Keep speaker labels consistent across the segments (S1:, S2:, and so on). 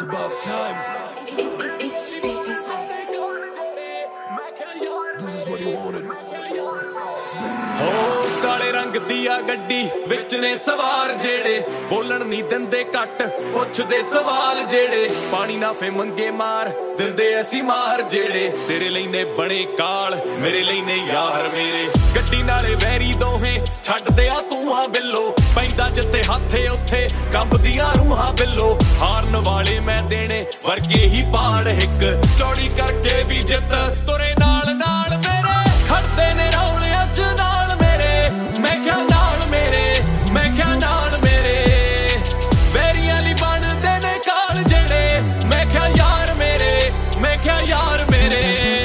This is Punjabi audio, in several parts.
S1: about time. This is what he wanted.
S2: ਕਾਲੇ ਰੰਗ ਦੀ ਆ ਗੱਡੀ ਵਿੱਚ ਨੇ ਸਵਾਰ ਜਿਹੜੇ ਬੋਲਣ ਨਹੀਂ ਦਿੰਦੇ ਘੱਟ ਪੁੱਛਦੇ ਸਵਾਲ ਜਿਹੜੇ ਪਾਣੀ ਨਾ ਫੇ ਮੰਗੇ ਮਾਰ ਦਿੰਦੇ ਅਸੀਂ ਮਾਰ ਜਿਹੜੇ ਤੇਰੇ ਲਈ ਨੇ ਬਣੇ ਕਾਲ ਮੇਰੇ ਲਈ ਨੇ ਯਾਰ ਮੇਰੇ ਗੱਡੀ ਨਾਲੇ ਵੈਰੀ ਦੋਹੇ ਛੱਡਦੇ ਆ ਤੂੰ ਆ ਬਿੱਲੋ ਪੈਂਦਾ ਜਿੱਥੇ ਹੱਥੇ ਉੱਥੇ ਕੰਬਦੀਆਂ ਰੂਹਾਂ ਬਿੱਲੋ ਹਾਰਨ ਵਾਲੇ ਮੈਂ ਦੇਣੇ ਵਰਗੇ ਹੀ ਪਾੜ ਹਿੱਕ ਚੌੜੀ ਕਰਕੇ ਵੀ ਜਿੱਤ ਤੁਰੇ ਨਾਲ ਨਾਲ ਮੇਰੇ ਖੜਦੇ ਨੇ ਰੌਲੇ ਅੱਜ ਨਾਲ ਮੇਰੇ ਮੈਂ ਕਿਹਾ ਨਾਲ ਮੇਰੇ ਮੈਂ ਕਿਹਾ ਨਾਲ ਮੇਰੇ ਵੈਰੀਆਂ ਲਈ ਬਣਦੇ ਨੇ ਕਾਲ ਜਿਹੜੇ ਮੈਂ ਕਿਹਾ ਯਾਰ ਮੇਰੇ ਮੈਂ ਕਿਹਾ ਯਾਰ ਮੇਰੇ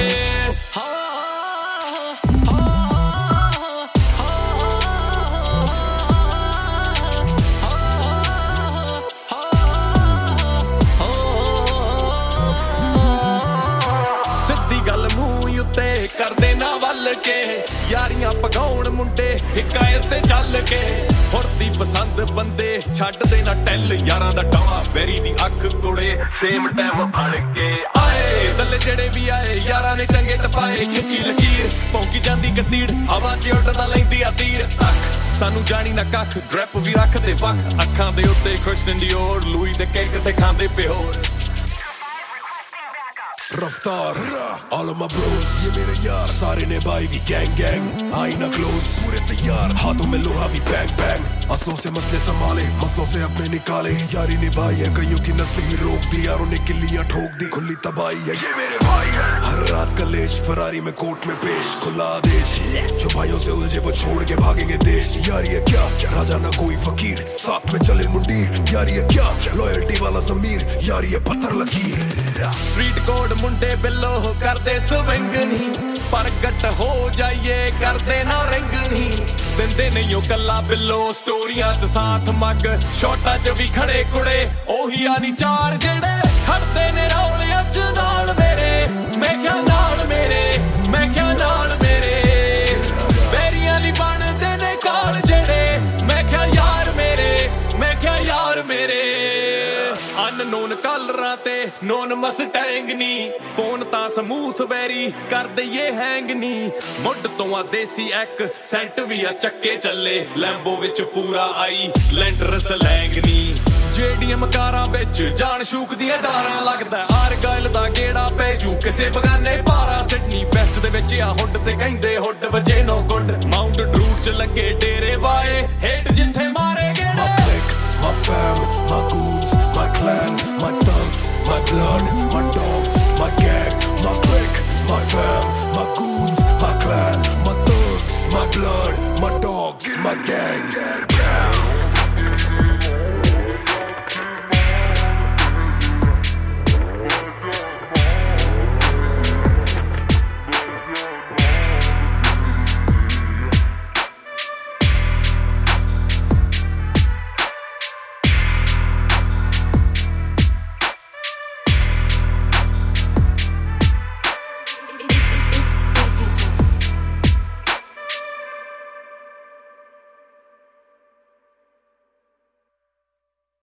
S2: ਸਿੱਧੀ ਗੱਲ ਮੂੰਹ ਉੱਤੇ ਕਰਦੇ ਨਾ ਵੱਲ ਕੇ ਯਾਰੀਆਂ ਪਗਾਉਣ ਮੁੰਡੇ ਹਿਕਾਇਤ ਤੇ ਚੱਲ ਕੇ ਫੁਰਤੀ ਪਸੰਦ ਬੰਦੇ ਛੱਡਦੇ ਨਾ ਟੈਲ ਯਾਰਾਂ ਦਾ ਟਾਵਾ ਵੈਰੀ ਦੀ ਅੱਖ ਕੁੜੇ ਸੇਮ ਟਾਈਮ ਫੜ ਕੇ ਆਏ ਦੱਲੇ ਜਿਹੜੇ ਵੀ ਆਏ ਯਾਰਾਂ ਨੇ ਚੰਗੇ ਟਪਾਏ ਖਿੱਚੀ ਲਕੀਰ ਭੌਂਕੀ ਜਾਂਦੀ ਕਤੀੜ ਹਵਾ 'ਚ ਉੱਡਦਾ ਲੈਂਦੀ ਆ ਤੀਰ ਅੱਖ ਸਾਨੂੰ ਜਾਣੀ ਨਾ ਕੱਖ ਡਰੈਪ ਵੀ ਰੱਖਦੇ ਵੱਖ ਅੱਖਾਂ ਦੇ ਉੱਤੇ ਕ੍ਰਿਸਟਨ ਡੀਓਰ ਲੂਈ ਦੇ ਕੇਕ ਤੇ ਖਾਂਦੇ ਪਿਓਰ
S1: रफ्तार all of my bros ये मेरे यार सारे ने भाई भी gang gang आई ना close पूरे तैयार हाथों में लोहा भी bang bang असलों से मसले संभाले मसलों से अपने निकाले यारी निभाई है कईयों की नस्ल ही रोक दी यारों ने किल्लियां ठोक दी खुली तबाही है ये मेरे भाई है हर रात कलेश फरारी में कोर्ट में पेश खुला आदेश जो भाइयों से उलझे वो छोड़ के भागेंगे देश यारी है क्या राजा ना कोई फकीर साथ में चले मुंडीर यारी है क्या लॉयल्टी वाला ज़मीर यारी है पत्थर लकीर
S2: स्ट्रीट कोड ਮੁੰਡੇ ਬਿੱਲੋ ਕਰਦੇ ਸਵਿੰਗ ਨਹੀਂ ਪ੍ਰਗਟ ਹੋ ਜਾਈਏ ਕਰਦੇ ਨਾ ਰਿੰਗ ਨਹੀਂ ਦਿੰਦੇ ਨਹੀਂ ਉਹ ਕੱਲਾ ਬਿੱਲੋ ਸਟੋਰੀਆਂ 'ਚ ਸਾਥ ਮੱਗ ਸ਼ੋਟਾਂ 'ਚ ਵੀ ਖੜੇ ਕੁੜੇ ਉਹੀ ਆ ਨੀ ਚਾਰ ਜਿਹੜੇ ਖੜਦੇ ਨੇ ਰੌਲੇ ਅੱਜ ਨਾਲ ਮੇਰੇ ਮੈਂ ਕਿਹਾ ਨਾਲ ਮੇਰੇ ਮੈਂ ਕਿਹਾ ਨਾਲ ਮੇਰੇ ਵੈਰੀਆਂ ਲਈ ਬਣਦੇ ਨੇ ਕਾਲ ਜਿਹੜੇ ਮੈਂ ਕਿਹਾ ਯਾਰ ਮੇਰੇ ਮੈਂ ਕਿਹਾ ਯਾਰ ਮੇਰੇ ਅਨਨੋਨ ਕਾਲਰਾਂ ਤੇ ਨੋਨ ਮਸਟੈਂਗ ਨੀ ਫੋਨ ਤਾਂ ਸਮੂਥ ਵੈਰੀ ਕਰ ਦਈਏ ਹੈਂਗ ਨੀ ਮੁੱਢ ਤੋਂ ਆ ਦੇਸੀ ਐਕ ਸੈਂਟ ਵੀ ਆ ਚੱਕੇ ਚੱਲੇ ਲੈਂਬੋ ਵਿੱਚ ਪੂਰਾ ਆਈ ਲੈਂਡਰ ਸਲੈਂਗ ਨੀ ਜੇਡੀਐਮ ਕਾਰਾਂ ਵਿੱਚ ਜਾਨ ਸ਼ੂਕ ਦੀਆਂ ਡਾਰਾਂ ਲੱਗਦਾ ਆਰਗਾਇਲ ਦਾ ਗੇੜਾ ਪੈ ਜੂ ਕਿਸੇ ਬਗਾਨੇ ਪਾਰਾ ਸਿਡਨੀ ਵੈਸਟ ਦੇ ਵਿੱਚ ਆ ਹੁੱਡ ਤੇ ਕਹਿੰਦੇ ਹੁੱਡ ਵਜੇ ਨੋ ਗੁੱਡ ਮਾਊਂਟ ਡਰੂਟ 'ਚ ਲੱਗੇ ਡੇਰੇ ਵਾਏ ਹੇਟ ਜਿੱਥੇ ਮਾਰੇ ਗੇੜੇ
S1: my fam my goons my clan my thugs my blood my dog